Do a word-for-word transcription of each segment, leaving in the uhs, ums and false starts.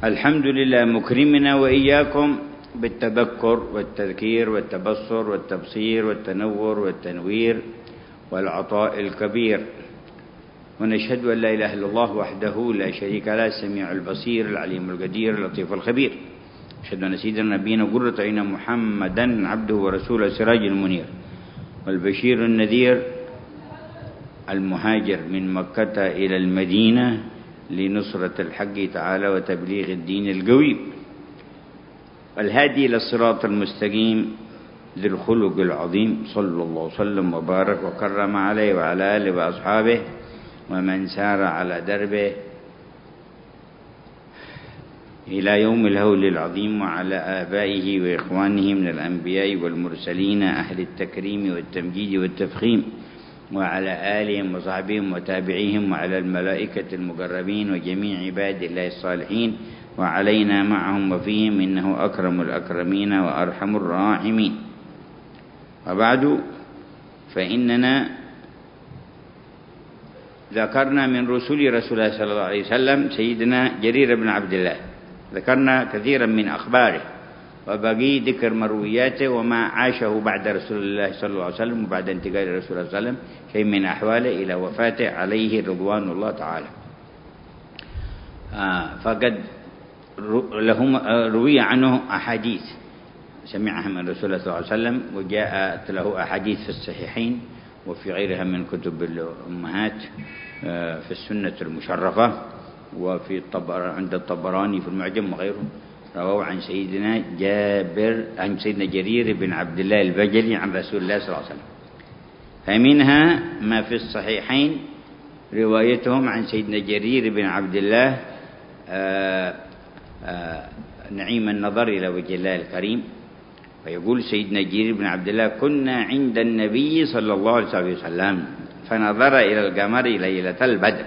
الحمد لله مكرمنا وإياكم بالتذكر والتذكير والتبصر والتبصير والتنور والتنوير والعطاء الكبير. ونشهد أن لا إله إلا الله وحده لا شريك له السميع البصير العليم القدير اللطيف الخبير. أشهد أن سيدنا نبينا قرة عين محمدا عبده ورسوله السراج المنير والبشير النذير المهاجر من مكة إلى المدينة لنصرة الحق تعالى وتبليغ الدين القويم، الهادي إلى الصراط المستقيم ذي الخلق العظيم، صلى الله وسلم وبارك وكرم عليه وعلى آله وأصحابه ومن سار على دربه إلى يوم الهول العظيم، وعلى آبائه وإخوانه من الأنبياء والمرسلين أهل التكريم والتمجيد والتفخيم، وعلى آلهم وصحبهم وتابعيهم، وعلى الملائكة المقربين وجميع عباد الله الصالحين، وعلينا معهم وفيهم، إنه أكرم الأكرمين وأرحم الراحمين. وبعد، فإننا ذكرنا من رسول رسول الله صلى الله عليه وسلم سيدنا جرير بن عبد الله، ذكرنا كثيرا من أخباره وبقي ذكر مروياته وما عاشه بعد رسول الله صلى الله عليه وسلم وبعد انتقال رسول الله صلى الله عليه وسلم، شيء من أحواله إلى وفاته عليه رضوان الله تعالى. آه فقد لهم روي عنه أحاديث سمعها من رسول الله صلى الله عليه وسلم، وجاءت له أحاديث في الصحيحين وفي غيرها من كتب الأمهات آه في السنة المشرفة، وفي الطبر عند الطبراني في المعجم وغيره، رواه عن سيدنا جابر عن سيدنا جرير بن عبد الله البجلي عن رسول الله صلى الله عليه وسلم. فمنها ما في الصحيحين روايتهم عن سيدنا جرير بن عبد الله آآ آآ نعيم النظر إلى وجه الله الكريم. ويقول سيدنا جرير بن عبد الله: كنا عند النبي صلى الله عليه وسلم فنظر إلى القمر ليلة البدر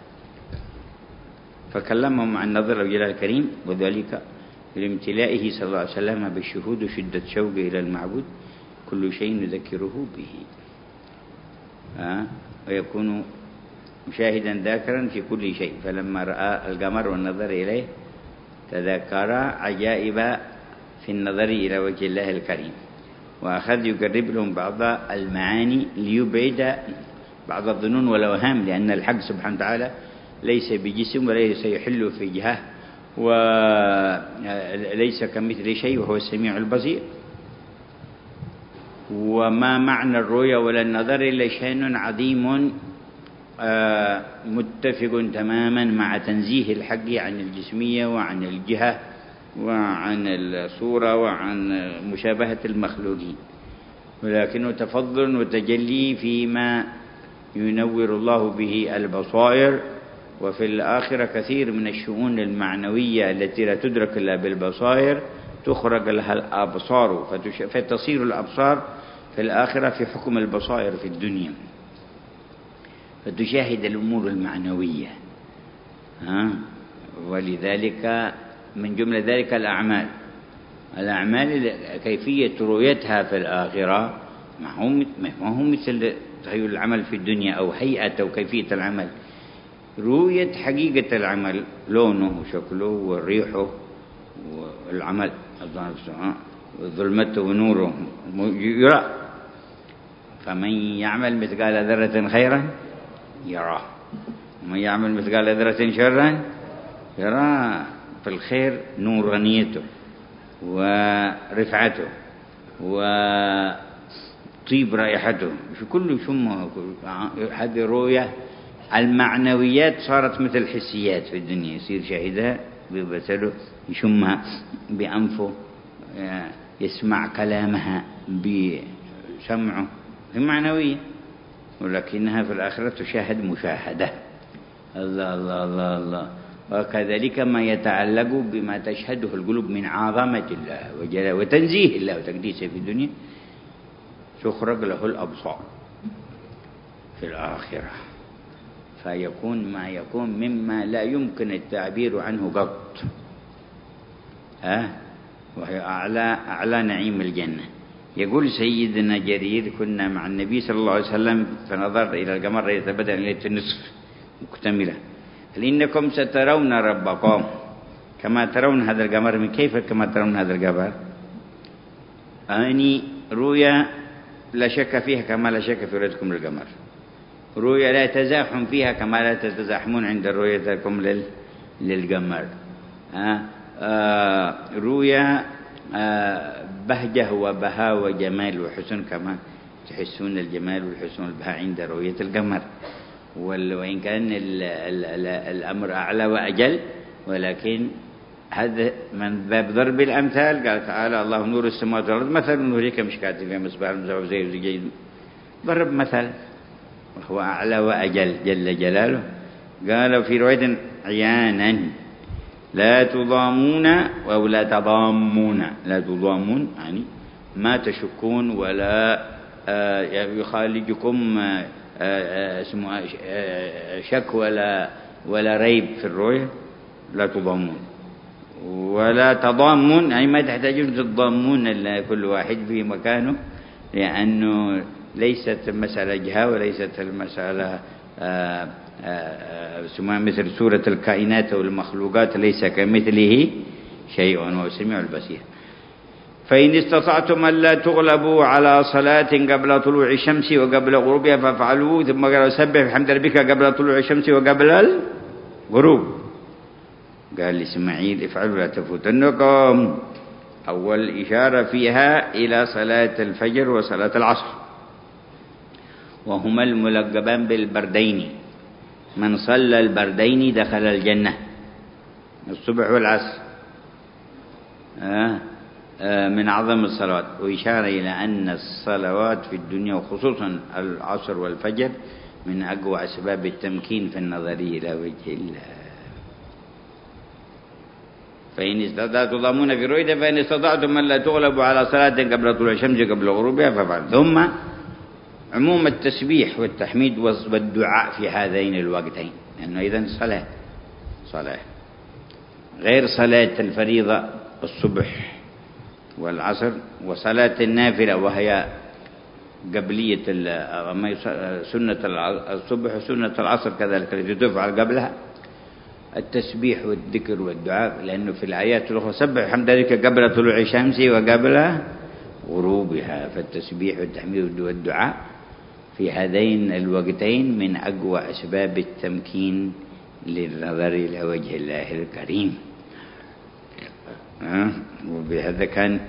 فكلمهم عن نظر وجه الله الكريم، وذلك لامتلائه صلى الله عليه وسلم بالشهود وشدة شوقه إلى المعبود، كل شيء نذكره به، آه ويكون مشاهدا ذاكرا في كل شيء. فلما رأى القمر والنظر إليه تذكر عجائب في النظر إلى وجه الله الكريم، وأخذ يقرب لهم بعض المعاني ليبعد بعض الظنون والأوهام، لأن الحق سبحانه وتعالى ليس بجسم وليس يحل في جهة وليس كمثل شيء وهو السميع البصير. وما معنى الرؤيا ولا النظر إلا شأن عظيم متفق تماما مع تنزيه الحق عن الجسمية وعن الجهة وعن الصورة وعن مشابهة المخلوقين، ولكنه تفضل وتجلي فيما ينور الله به البصائر. وفي الآخرة كثير من الشؤون المعنوية التي لا تدرك إلا بالبصائر تخرج لها الأبصار، فتصير الأبصار في الآخرة في حكم البصائر في الدنيا، فتشاهد الأمور المعنوية. ها؟ ولذلك من جملة ذلك الأعمال الأعمال كيفية رؤيتها في الآخرة ما هو مثل تخيل العمل في الدنيا أو هيئة أو كيفية العمل. رؤية حقيقة العمل، لونه وشكله وريحه والعمل ظلمته ونوره يرى. فمن يعمل مثقال ذرة خيرا يراه، ومن يعمل مثقال ذرة شرا يرى. في الخير نورانيته ورفعته وطيب رائحته، في كل شمه. هذه رؤية المعنويات صارت مثل الحسيات في الدنيا، يصير شاهدها ببصره، يشمها بأنفه، يسمع كلامها بسمعه، هي معنوية. ولكنها في الآخرة تشاهد مشاهدة. الله الله الله الله. وكذلك ما يتعلق بما تشهده القلوب من عظمة الله وجلاله وتنزيه الله وتقديسه في الدنيا، تخرج له الأبصار في الآخرة، فيكون ما يكون مما لا يمكن التعبير عنه قط. ها؟ وهي أعلى أعلى نعيم الجنة. يقول سيدنا جرير: كنا مع النبي صلى الله عليه وسلم فنظر إلى القمر يتبدل ليلة النصف مكتملة، هل إنكم سترون ربكم كما ترون هذا القمر. من كيف كما ترون هذا القمر؟ أني رؤيا لا شك فيها كما لا شك في رؤيتكم للقمر، رؤيا لا تزاحم فيها كما لا تتزاحمون عند رؤيتكم لل للقمر. آه آه رؤيا آه بهجة وبهاء وجمال وحسن كما تحسون الجمال والحسن والبهاء عند رؤية القمر. وإن كان ال ال ال الأمر أعلى وأجل، ولكن هذا من باب ضرب الأمثال. قال تعالى: الله نور السماوات والأرض، مثل نوره كمشكاة فيها مصباح المصباح زي زجاج. ضرب مثل وهو أعلى وأجل جل جلاله. قال في رواية عيانا: لا تضامون أو لا تضامون، لا تضامون يعني ما تشكون ولا يخالجكم شك ولا ولا ريب في الرؤية. لا تضامون ولا تضامون يعني ما تحتاجون تضامون كل واحد في مكانه، لأنه ليست المسألة جهة وليست المسألة آآ آآ مثل سورة الكائنات والمخلوقات ليس كمثله شيء وهو السميع البصير. فإن استطعتم ألا تغلبوا على صلاة قبل طلوع الشمس وقبل غروبها فافعلوا. ثم قال: سبح بحمد ربك قبل طلوع الشمس وقبل الغروب. قال لإسماعيل: افعلوا لا تفوتنكم. أول إشارة فيها إلى صلاة الفجر وصلاة العصر، وهما الملقبان بالبردين. من صلى البردين دخل الجنة، الصبح والعصر آه آه من أعظم الصلوات. وإشارة إلى أن الصلوات في الدنيا وخصوصا العصر والفجر من أقوى أسباب التمكين في النظر إلى وجه الله. فإن استطعتم تضامون في رؤيته فإن استطعتم ألا تغلبوا على صلاة قبل طلوع الشمس قبل غروبها فافعلوا. ثم عموم التسبيح والتحميد والدعاء في هذين الوقتين، لأنه إذن صلاة صلاة غير صلاة الفريضة الصبح والعصر، وصلاة النافلة وهي قبلية سنة الصبح وسنة العصر كذلك التي تفعل قبلها التسبيح والذكر والدعاء. لأنه في الآيات الأخرى: سبح بحمد ربك قبل طلوع الشمس وقبل غروبها. فالتسبيح والتحميد والدعاء في هذين الوقتين من أقوى أسباب التمكين للنظر إلى وجه الله الكريم. وبهذا كان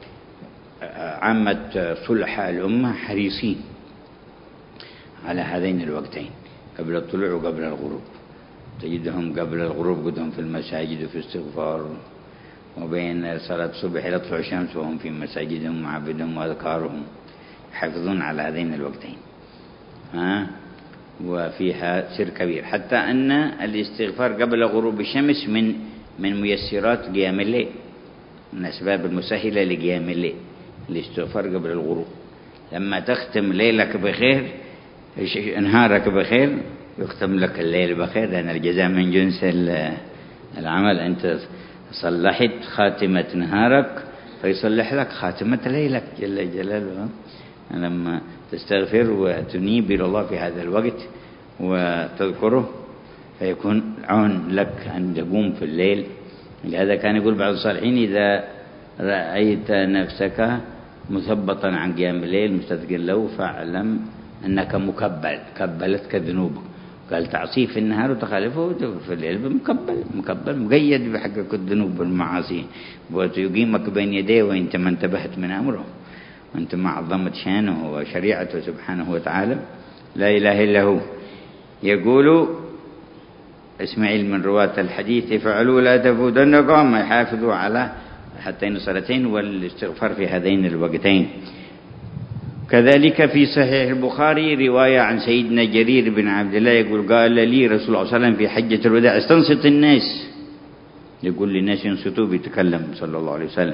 عامة صلحاء الأمة حريصين على هذين الوقتين قبل الطلوع وقبل الغروب. تجدهم قبل الغروب قدهم في المساجد وفي استغفار، وبين صلاة الصبح إلى طلوع الشمس وهم في مساجدهم وعبدهم وأذكارهم يحافظون على هذين الوقتين. ها وفيها سر كبير، حتى أن الاستغفار قبل غروب الشمس من من ميسرات قيام الليل، من أسباب المسهلة لقيام الليل الاستغفار قبل الغروب. لما تختم ليلك بخير نهارك بخير يختم لك الليل بخير، لأن الجزاء من جنس العمل. أنت صلحت خاتمة نهارك فيصلح لك خاتمة ليلك جل جلاله. لما تستغفر وتنيب إلى الله في هذا الوقت وتذكره فيكون عون لك أن تقوم في الليل. لهذا كان يقول بعض الصالحين: إذا رأيت نفسك مثبطا عن قيام الليل مستثقل له فاعلم أنك مكبل، كبلتك ذنوبك. قال: تعصيه في النهار وتخالفه في الليل مكبل مكبل مقيد بحقك الذنوب والمعاصي، ويقيمك بين يديه وانت ما انتبهت من أمره، وانت ما عظمت شانه وشريعته سبحانه وتعالى. لا إله إلا هو. يقول إسماعيل من رواة الحديث: فعلوا لا تفوتنكم، يحافظوا على هاتين الصلاتين والاستغفار في هذين الوقتين. كذلك في صحيح البخاري رواية عن سيدنا جرير بن عبد الله يقول: قال لي رسول الله صلى الله عليه وسلم في حجة الوداع: استنصت الناس. يقول للناس ينصتوا بيتكلم صلى الله عليه وسلم،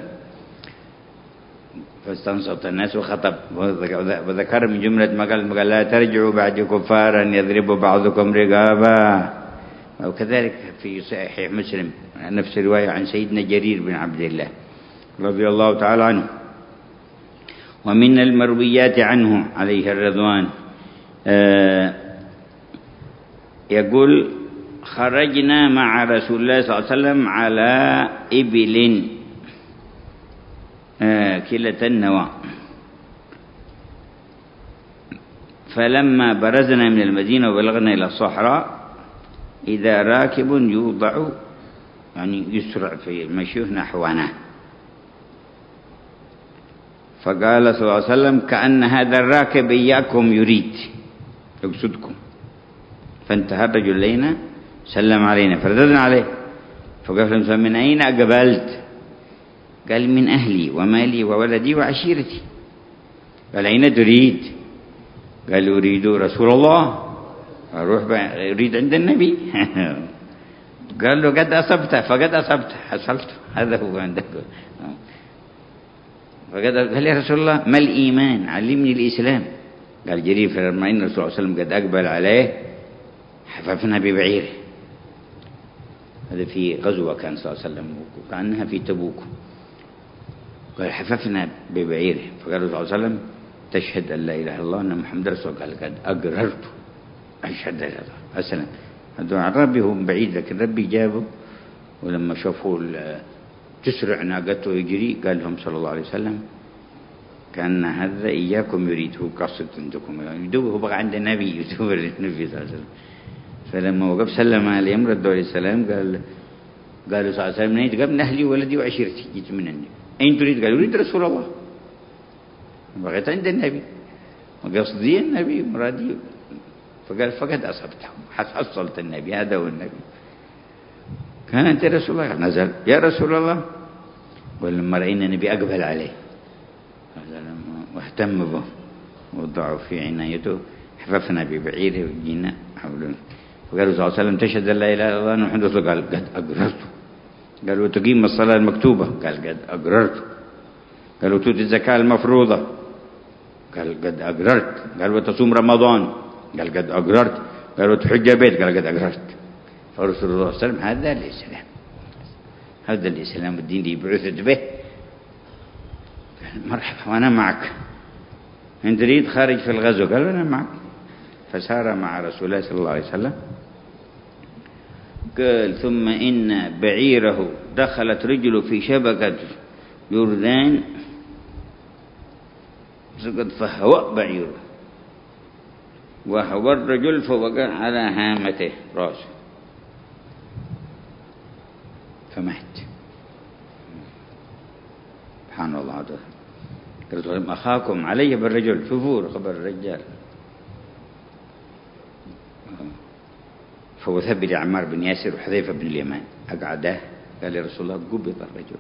فاستنصت الناس وخطب. وذكر من جملة ما قال: قال لا ترجعوا بعد كفارا يضرب بعضكم رقابا. وكذلك في صحيح مسلم نفس الرواية عن سيدنا جرير بن عبد الله رضي الله تعالى عنه. ومن المرويات عنه عليه الرضوان آه يقول: خرجنا مع رسول الله صلى الله عليه وسلم على إبل آكلة النواء، فلما برزنا من المدينة وبلغنا إلى الصحراء إذا راكب يوضع يعني يسرع في المشي نحونا، فقال صلى الله عليه وسلم كأن هذا الراكب إياكم يريد يقصدكم، فانتهى الرجل إلينا سلم علينا فرددنا عليه، فقال من أين أقبلت؟ قال من أهلي ومالي وولدي وعشيرتي. قال أين تريد؟ قال أريد رسول الله، أروح أريد عند النبي. قال له قد أصبت، فقد أصبت حصلت، هذا هو عندك. فقد قال يا رسول الله ما الإيمان؟ علمني الإسلام. قال جرير فلما إن الرسول صلى الله عليه وسلم قد أقبل عليه حففنا ببعيره. هذا في غزوة كان صلى الله عليه وسلم وكأنها في تبوك. قال حففنا ببعيره، فقال صلى الله عليه وسلم تشهد أن لا إله إلا الله أن محمد رسول الله؟ قال قد أقررت أشهد أن لا إله إلا الله. أسلم. هذا عن ربي هو بعيد، لكن ربي جابه، ولما شافوا تسرع ناقته يجري قال لهم صلى الله عليه وسلم كأن هذا إياكم يريد، هو قصد عندكم، يدوه هو بقى عند النبي، يدوه النبي صلى الله عليه وسلم. فلما وقف سلم عليهم ردوا عليه السلام، قال قالوا صلى الله عليه وسلم من أين؟ قال من أهلي وولدي وعشيرتي، جيت من عندي. أين تريد؟ قال أريد رسول الله، بغيت عند النبي وقصدي النبي مرادي. فقال فقد أصبته، حصلت النبي، هذا هو النبي. كان أنت رسول الله؟ نزل يا رسول الله. ولما رأينا النبي أقبل عليه واهتم به وضعوا في عنايته حففنا ببعيره وجينا حوله. فقالوا صلى الله عليه وسلم تشهد لا إله إلا الله أن محمد رسول الله؟ قال قد أقررت. قالوا تقيم الصلاة المكتوبة؟ قال قد أقررت. قالوا تؤتي الزكاة المفروضة؟ قال قد أقررت. قال وتصوم رمضان؟ قال قد أقررت. قال وتحج بيت؟ قال قد أقررت. فرسول الله صلى الله عليه وسلم هذا الإسلام، هذا الإسلام الدين اللي بعثت به. قال مرحبا وأنا معك، إن تريد خارج في الغزو؟ قال أنا معك. فسار مع رسول الله صلى الله عليه وسلم. قال ثم إن بعيره دخلت رجله في شبكة يردان سقط فهوى بعيره وهو الرجل فوقع على هامته راسه فمات. سبحان الله هذا. قلت لهم أخاكم علي بالرجل، شوفوا خبر الرجال. فوثب لي عمار بن ياسر وحذيفة بن اليمان أقعده، قال يا رسول الله قبض الرجل.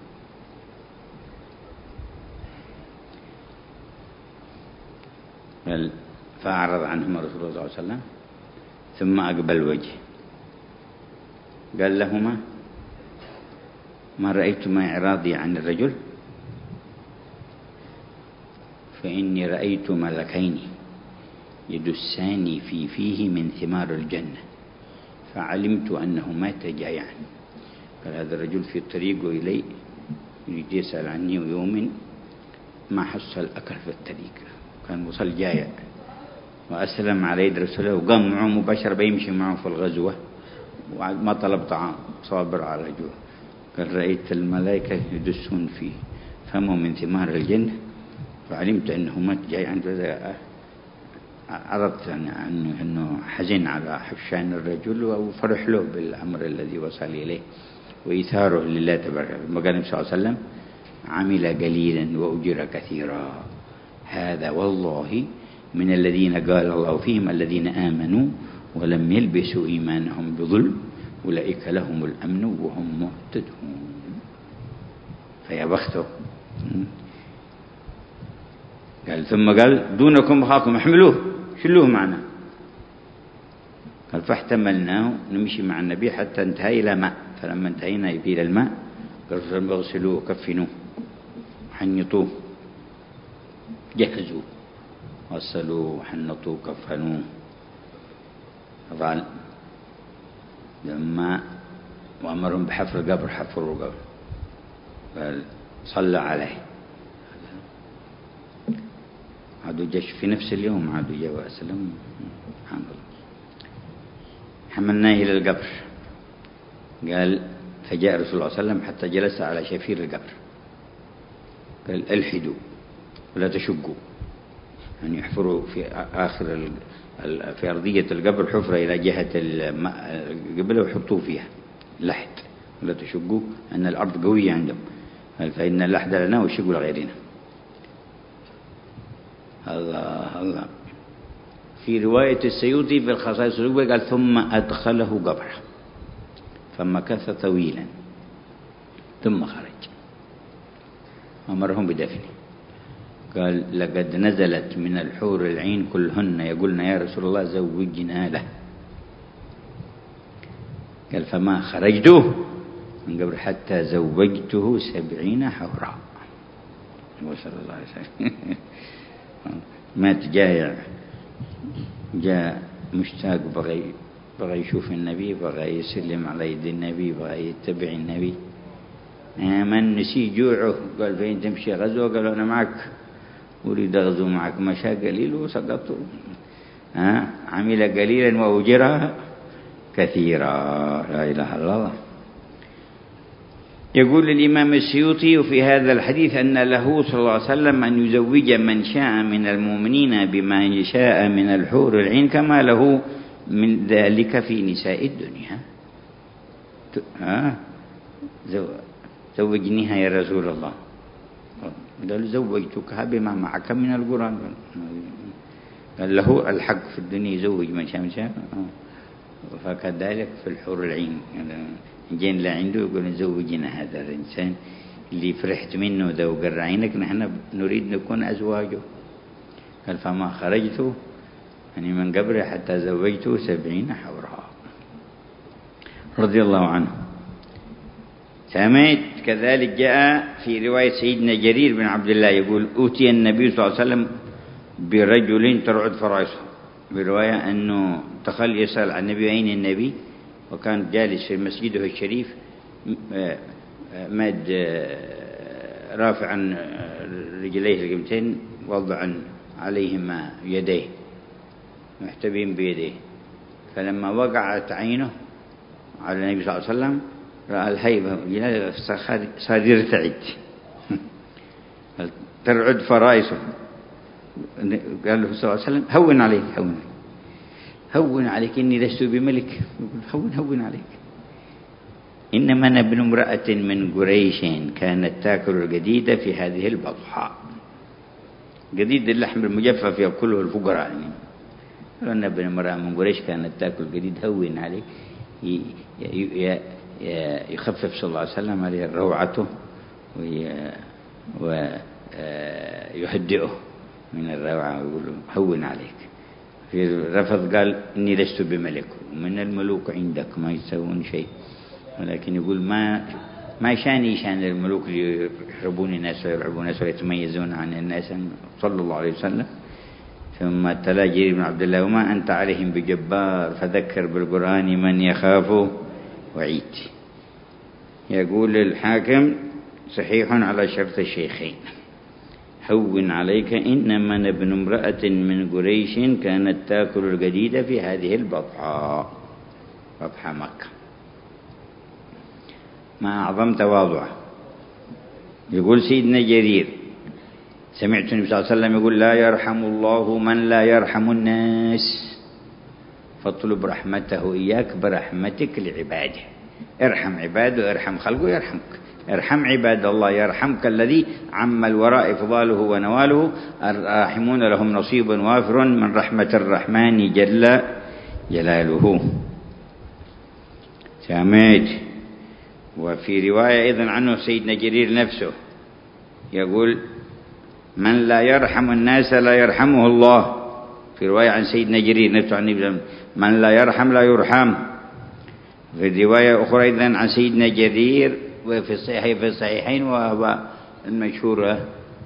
قال فأعرض عنهما رسول الله صلى الله عليه وسلم ثم أقبل وجهه قال لهما ما رأيتما إعراضي عن الرجل؟ فإني رأيت ملكين يدسان في فيه من ثمار الجنة فعلمت أنه مات جائعا. قال هذا الرجل في طريقه إلي يريد يسأل عني، ويوم ما حصل أكل في الطريق، كان وصل جائع وأسلم على يد رسوله وقام معه مباشرة بيمشي معه في الغزوة وما طلب طعام، صابر على جوع. قال رأيت الملائكة يدسون فيه فمه من ثمار الجنة فعلمت أنه مات جائعا. عرضت عنه أنه حزن على حفشان الرجل وفرح له بالأمر الذي وصل إليه وإيثاره لله تبارك وتعالى. قال النبي صلى الله عليه وسلم عمل قليلا وأجر كثيرا، هذا والله من الذين قال الله فيهم الذين آمنوا ولم يلبسوا إيمانهم بظلم أولئك لهم الأمن وهم مهتدون. فيا بخته. قال ثم قال دونكم أخاكم احملوه شلوه معنا. قال فاحتملناه نمشي مع النبي حتى انتهى إلى ماء، فلما انتهينا إلى الماء قال اغسلوه وكفنوه حنطوه جهزوه غسلوه وحنطوه كفنوه. قال لما وأمرهم بحفر القبر حفروا القبر. قال صلى عليه، عادوا جيش في نفس اليوم عادوا جاء وأسلم. الحمد لله. حملناه إلى القبر قال فجاء رسول الله صلى الله عليه وسلم حتى جلس على شفير القبر، قال الحدوا ولا تشقوا، يعني يحفروا في آخر في أرضية القبر حفرة إلى جهة القبلة ويحطوه فيها لحد، ولا تشقوا أن الأرض قوية عندهم، فإن اللحد لنا والشق لغيرنا. الله الله. في رواية السيوطي في الخصائص الأولى قال ثم أدخله قبره فمكث طويلا ثم خرج أمرهم بدفنه. قال لقد نزلت من الحور العين كلهن يقولن يا رسول الله زوجنا له. قال فما خرجته من قبر حتى زوجته سبعين حورا. صلى الله عليه وسلم. مات جايع، جاء مشتاق، بغي بغي يشوف النبي، بغي يسلم على يد النبي، بغي يتبع النبي. من نسي جوعه قال فين تمشي غزوة؟ قالوا أنا معك أريد أغزو معك. مشى قليل وسقطوا. ها عمل قليلا وأجرها كثيرا. لا إله إلا الله. يقول الإمام السيوطي في هذا الحديث أن له صلى الله عليه وسلم أن يزوج من شاء من المؤمنين بما شاء من الحور العين كما له من ذلك في نساء الدنيا. ها زوجنيها يا رسول الله. قال زوجتكها بما معك من القرآن. قال له الحق في الدنيا يزوج من شاء من شاء، فكذلك في الحور العين. جين لا عنده يقول نزوجنا هذا الإنسان اللي فرحت منه ذا وقر عينك، نحن نريد نكون أزواجه. قال فما خرجت يعني من قبره حتى زوجته سبعين حورا رضي الله عنه. سمعت كذلك جاء في رواية سيدنا جرير بن عبد الله يقول أوتي النبي صلى الله عليه وسلم برجل ترعد فرائسه. برواية أنه دخل يسأل عن النبي أين النبي، وكان جالس في مسجده الشريف مد رافعا رجليه القمتين وضعا عليهما يديه محتبين بيديه. فلما وقعت عينه على النبي صلى الله عليه وسلم رأى الهيبة صار يرتعد ترعد فرائسه. قال له صلى الله عليه وسلم هون عليك هون هون عليك إني لست بملك. هون هون عليك إنما أنا ابن امرأة من قريش كانت تأكل الجديد في هذه البطحاء. جديد اللحم المجفف يأكله الفقراء يعني. قالوا أنا ابن امرأة من قريش كانت تأكل الجديد هون عليك، يخفف صلى الله عليه وسلم عليه روعته ويهدئه من الروعة ويقول هون عليك. في رفض قال إني لست بملك ومن الملوك عندك ما يسوون شيء، ولكن يقول ما ما شاني شان الملوك اللي يحربون الناس ويلعبون الناس ويتميزون عن الناس صلى الله عليه وسلم. ثم تلا جرير بن عبد الله وما أنت عليهم بجبار فذكر بالقرآن من يخاف وعيد. يقول الحاكم صحيح على شرط الشيخين. هون عليك إنما أنا ابن امرأة من قريش كانت تأكل الجديد في هذه البطحاء، بطحاء مكة. ما أعظم تواضعه. يقول سيدنا جرير سمعت النبي صلى الله عليه وسلم يقول لا يرحم الله من لا يرحم الناس فاطلب رحمته إياك برحمتك لعباده. ارحم عباده ارحم خلقه يرحمك. ارحم عباد الله يرحمك الذي عم الوراء إفضاله ونواله. الراحمون لهم نصيب وافر من رحمة الرحمن جل جلاله. سامت. وفي رواية أيضا عنه سيدنا جرير نفسه يقول من لا يرحم الناس لا يرحمه الله. في رواية عن سيدنا جرير نفسه عن النبي من لا يرحم لا يرحم. في رواية أخرى أيضا عن سيدنا جرير وفي الصحيحين في الصحيحين وهو المشهور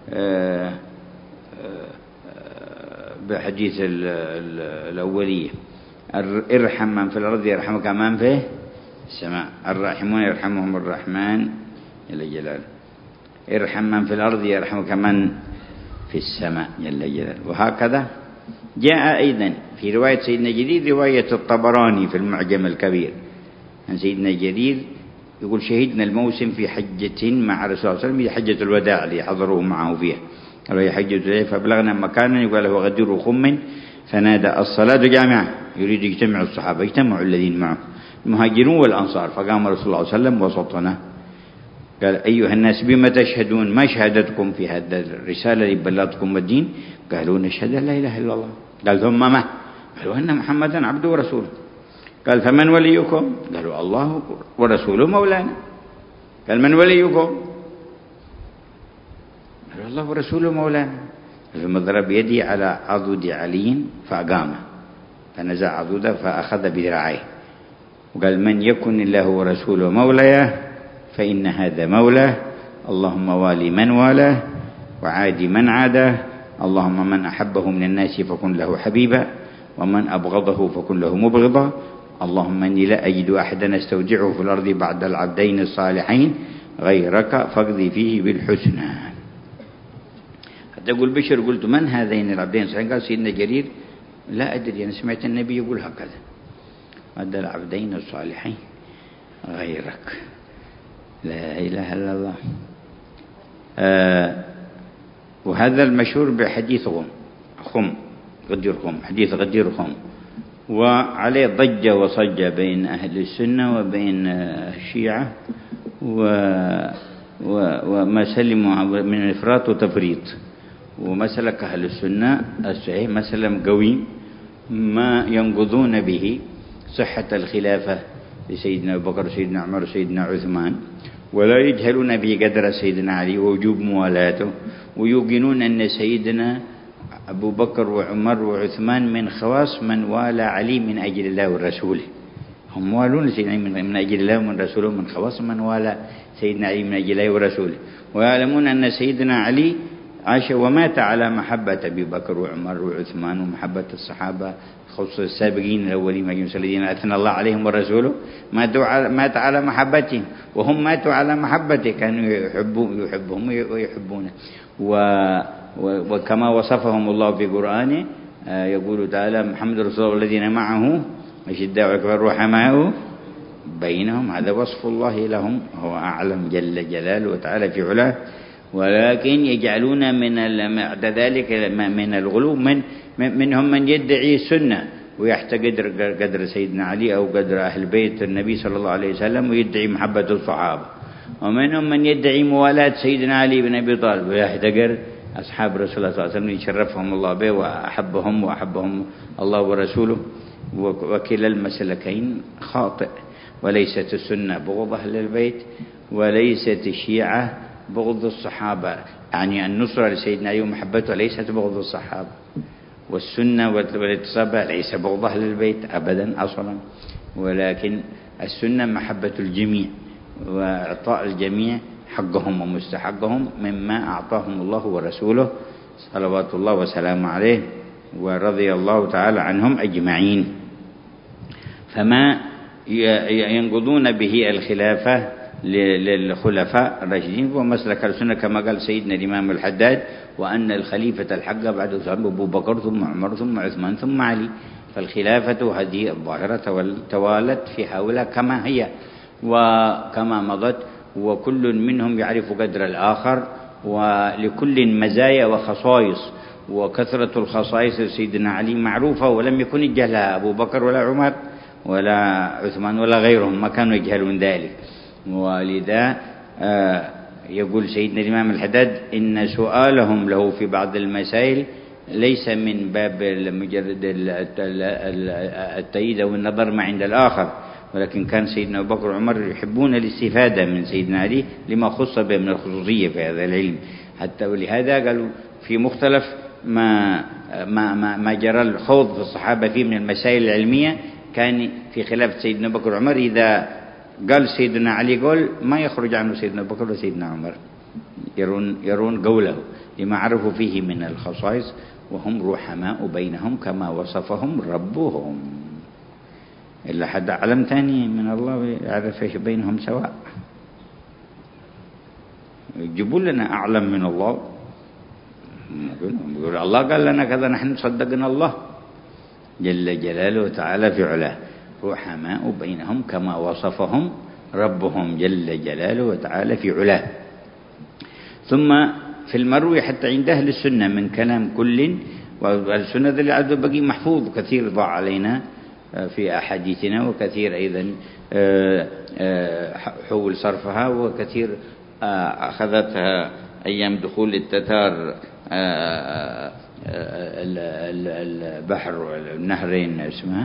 بحديث الأولية ارحم من في الأرض يرحمك من في السماء. الراحمون يرحمهم الرحمن جل جلاله. ارحم من في الأرض يرحمك من في السماء جل جلاله. وهكذا جاء أيضا في رواية سيدنا جرير رواية الطبراني في المعجم الكبير عن سيدنا جرير يقول شهدنا الموسم في حجة مع رسول الله صلى الله عليه وسلم، هي حجة الوداع اللي حضروه معه فيها، قالوا هي حجة الوداع، فبلغنا مكانا يقال له غدير خم فنادى الصلاة جامعة، يريد يجتمع الصحابة، اجتمعوا الذين معه المهاجرون والأنصار، فقام رسول الله صلى الله عليه وسلم وسطنا قال أيها الناس بما تشهدون، ما شهادتكم في هذا الرسالة اللي بلغتكم الدين؟ قالوا نشهد لا إله إلا الله. قال ثم ما؟ قالوا أن محمدا عبده ورسوله. قال فمن وليكم؟ قالوا الله ورسوله مولانا. قال من وليكم؟ قالوا الله ورسوله مولانا. ثم ضرب يدي على عضد علي فأقامه، فنزع عضده فأخذ بذراعيه وقال من يكن الله ورسوله مولاي فإن هذا مولاه، اللهم والي من والاه وعادي من عاداه، اللهم من أحبه من الناس فكن له حبيبا ومن أبغضه فكن له مبغضا، اللهم إني لا أجد أحدا استودعه في الأرض بعد العبدين الصالحين غيرك فاقضي فيه بالحسنى. حتى يقول بشر قلت من هذين العبدين الصالحين؟ قال سيدنا جرير لا أدري، أنا سمعت النبي يقول هكذا، بعد العبدين الصالحين غيرك، لا إله إلا الله. آه وهذا المشهور بحديث غم خم غدير خم، حديث غدير خم، وعليه ضجة وصجة بين أهل السنة وبين الشيعة، و وما سلموا من إفراط وتفريط. ومسلك أهل السنة الصحيح مسلم قوي ما ينقضون به صحة الخلافة لسيدنا أبو بكر وسيدنا عمر وسيدنا عثمان، ولا يجهلون به قدر سيدنا علي ووجوب موالاته، ويوقنون أن سيدنا أبو بكر وعمر وعثمان من خواص من والى علي من أجل الله ورسوله، هم والون سيدنا علي من أجل الله ومن رسوله، من خواص من والى سيدنا علي من أجل الله ورسوله. ويعلمون أن سيدنا علي عاش ومات على محبة أبي بكر وعمر وعثمان ومحبة الصحابة خصوصا السابقين الأولين الذين أثنى الله عليهم ورسوله، مات على محبتهم وهم ماتوا على محبته، كانوا يحبون يحبهم ويحبونه. وكما وصفهم الله في قرآنه يقول تعالى محمد رسول الله الذين معه أشداء على الكفار رحماء بينهم، هذا وصف الله لهم، هو أعلم جل جلاله وتعالى في علاه. ولكن يجعلون من بعد ذلك من الغلو من منهم من يدعي السنة ويحتقد قدر سيدنا علي أو قدر أهل بيت النبي صلى الله عليه وسلم ويدعي محبة الصحابة، ومنهم من يدعي موالاة سيدنا علي بن أبي طالب ويحتقر أصحاب رسول الله صلى الله عليه وسلم يشرفهم الله به وأحبهم وأحبهم الله ورسوله. وكلا المسلكين خاطئ، وليست السنة بغض أهل البيت وليست الشيعة بغض الصحابة، يعني النصرة لسيدنا علي ومحبته ليست بغض الصحابة، والسنة والاتصاب ليس بغض أهل البيت أبدا أصلا، ولكن السنة محبة الجميع وإعطاء الجميع حقهم ومستحقهم مما أعطاهم الله ورسوله صلوات الله وسلامه عليه ورضي الله تعالى عنهم أجمعين. فما ينقضون به الخلافة للخلفاء الراشدين ومسلك السنة كما قال سيدنا الإمام الحداد، وأن الخليفة الحق بعد أبو بكر ثم عمر ثم عثمان ثم علي، فالخلافة هذه الظاهرة توالت في هؤلاء كما هي وكما مضت، وكل منهم يعرف قدر الآخر، ولكل مزايا وخصائص، وكثرة الخصائص سيدنا علي معروفة ولم يكن يجهلها أبو بكر ولا عمر ولا عثمان ولا غيرهم، ما كانوا يجهلون ذلك. ولذا يقول سيدنا الإمام الحداد إن سؤالهم له في بعض المسائل ليس من باب مجرد التأييد أو النظر ما عند الآخر، ولكن كان سيدنا أبو بكر وعمر يحبون الاستفادة من سيدنا علي لما خص به من الخصوصية في هذا العلم، حتى ولهذا قالوا في مختلف ما ما ما, ما جرى الخوض في الصحابة فيه من المسائل العلمية كان في خلافة سيدنا أبو بكر وعمر، إذا قال سيدنا علي قول ما يخرج عنه سيدنا أبو بكر وسيدنا عمر، يرون يرون قوله لما عرفوا فيه من الخصائص، وهم رحماء بينهم كما وصفهم ربهم. إلا حد علم ثاني من الله يعرف ايش بينهم سواء، يجيبوا لنا أعلم من الله، يقول الله قال لنا كذا نحن صدقنا الله جل جلاله وتعالى في علاه. رحماء بينهم كما وصفهم ربهم جل جلاله وتعالى في علاه. ثم في المروي حتى عند أهل السنة من كلام كل، والسنة اللي عدو بقي محفوظ كثير ضاع علينا في أحاديثنا، وكثير أيضا حول صرفها، وكثير أخذتها أيام دخول التتار البحر النهرين اسمها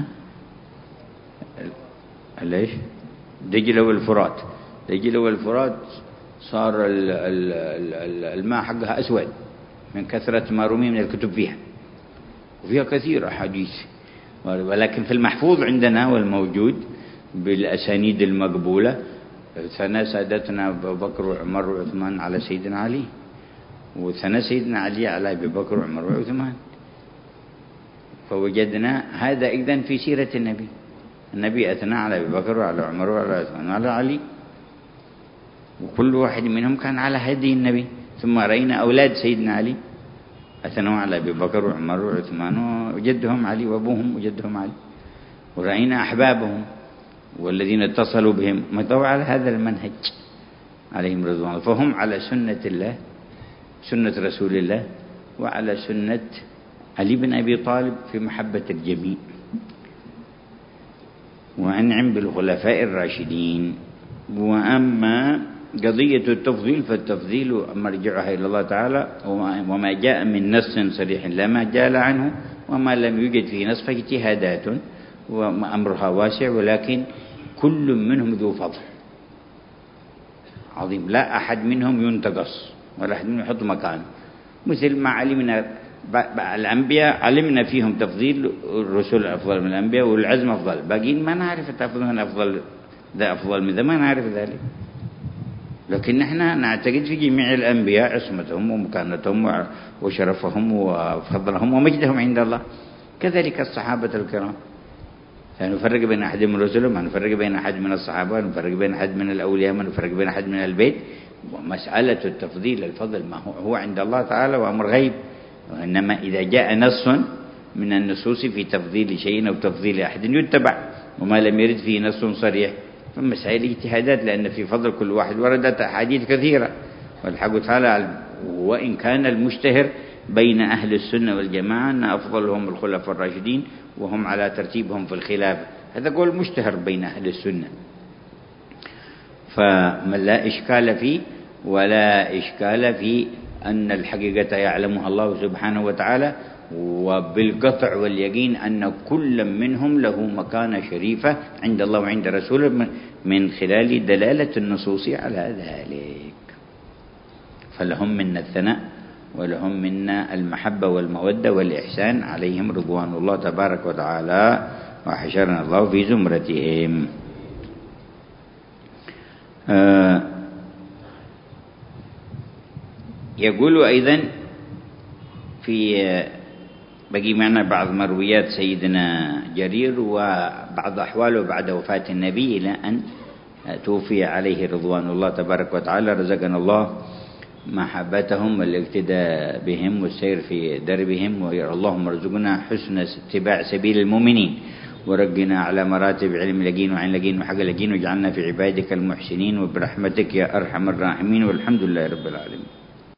ليش دجلة والفرات. دجلة والفرات صار الماء حقها أسود من كثرة ما رمي من الكتب فيها، وفيها كثير أحاديث، ولكن في المحفوظ عندنا والموجود بالأسانيد المقبولة ثنى سادتنا أبو بكر وعمر وعثمان على سيدنا علي، وثنى سيدنا علي على أبي بكر وعمر وعثمان. فوجدنا هذا إذن في سيرة النبي، النبي أثنى على أبي بكر وعلى عمر وعلى عثمان وعلى علي، وكل واحد منهم كان على هدي النبي. ثم رأينا أولاد سيدنا علي أثنوا على أبي بكر وعمر وعثمان وجدهم علي وأبوهم وجدهم علي، ورأينا أحبابهم والذين اتصلوا بهم مضوا على هذا المنهج عليهم رضوان الله. فهم على سنة الله، سنة رسول الله، وعلى سنة علي بن أبي طالب في محبة الجميع. وأنعم بالخلفاء الراشدين. وأما قضية التفضيل فالتفضيل مرجعها إلى الله تعالى، وما جاء من نص صريح لا ما جال عنه، وما لم يوجد فيه نص فاجتهادات وأمرها واسع، ولكن كل منهم ذو فضل عظيم، لا أحد منهم ينتقص ولا أحد منهم يحط مكانه. مثل ما علمنا الأنبياء علمنا فيهم تفضيل الرسل أفضل من الأنبياء والعزم أفضل، باقين ما نعرف تفضلهم أفضل، ذا أفضل من ذا ما نعرف ذلك. لكن نحن نعتقد في جميع الأنبياء عصمتهم ومكانتهم وشرفهم وفضلهم ومجدهم عند الله. كذلك الصحابة الكرام، فنفرق بين أحد من الرسل، ما نفرق بين أحد من الصحابة، نفرق بين أحد من الأولياء، ما نفرق بين أحد من البيت. ومسألة التفضيل الفضل ما هو, هو عند الله تعالى وأمر غيب، وإنما إذا جاء نص من النصوص في تفضيل شيء أو تفضيل أحد يتبع، وما لم يرد فيه نص صريح فمسائل اجتهادات، لأن في فضل كل واحد وردت أحاديث كثيرة. والحق تعالى وإن كان المشتهر بين أهل السنة والجماعة أن أفضلهم الخلفاء الراشدين وهم على ترتيبهم في الخلافة، هذا قول مشتهر بين أهل السنة، فما لا إشكال فيه، ولا إشكال في أن الحقيقة يعلمها الله سبحانه وتعالى، وبالقطع واليقين أن كل منهم له مكانة شريفة عند الله وعند رسوله من خلال دلالة النصوص على ذلك. فلهم منا الثناء ولهم منا المحبة والمودة والإحسان عليهم رضوان الله تبارك وتعالى، وحشرنا الله في زمرتهم. آه يقول أيضا في بقي معنا بعض مرويات سيدنا جرير وبعض أحواله بعد وفاة النبي إلى أن توفي عليه رضوان الله تبارك وتعالى. رزقنا الله محبتهم والاقتداء بهم والسير في دربهم، اللهم ارزقنا حسن اتباع سبيل المؤمنين، ورقنا على مراتب علم اليقين وعين اليقين وحق اليقين، واجعلنا في عبادك المحسنين وبرحمتك يا أرحم الراحمين، والحمد لله رب العالمين.